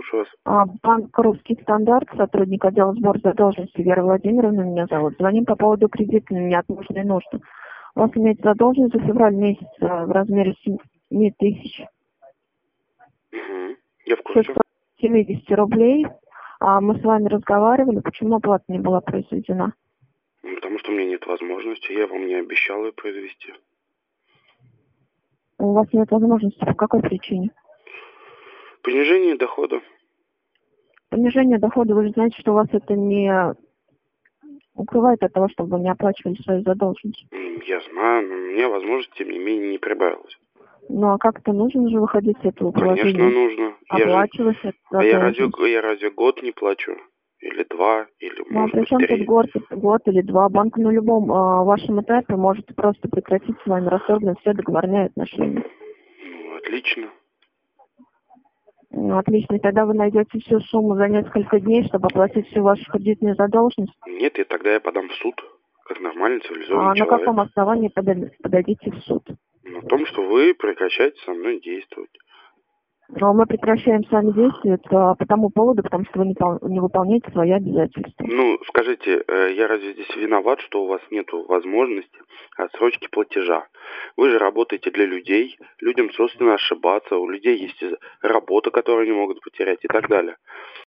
слушаю вас. Банк «Русский стандарт», сотрудник отдела сбора задолженности Вера Владимировна меня зовут. Звоним по поводу кредита на неотложные нужды. У вас имеется задолженность за февраль месяц в размере 7 тысяч Угу. Я в курсе. 670 рублей. Мы с вами разговаривали, почему оплата не была произведена? Потому что у меня нет возможности, я вам не обещал ее произвести. У вас нет возможности, по какой причине? Понижение дохода. Понижение дохода, вы же знаете, что у вас это не укрывает от того, чтобы вы не оплачивали свою задолженность. Я знаю, но мне возможность, тем не менее, не прибавилось. Ну а как-то нужно же выходить с этого положения? Конечно, нужно. Оплачивать эту задолженность. Я разве год не плачу? Или 2, или, Ну, а может при быть, чем тут 3. год или два? Банк на любом вашем этапе может просто прекратить с вами расторгнуть все договорные отношения. Ну, отлично. Ну, отлично. Тогда вы найдете всю сумму за несколько дней, чтобы оплатить всю вашу кредитную задолженность. Нет, и тогда я подам в суд, как нормальный цивилизованный А на человек. каком основании подадите в суд? На том, что вы прекращаете со мной действовать. Но мы прекращаем с вами действовать по тому поводу, потому что вы не выполняете свои обязательства. Ну, скажите, я разве здесь виноват, что у вас нет возможности отсрочки платежа? Вы же работаете для людей, людям свойственно ошибаться, у людей есть работа, которую они могут потерять и так далее.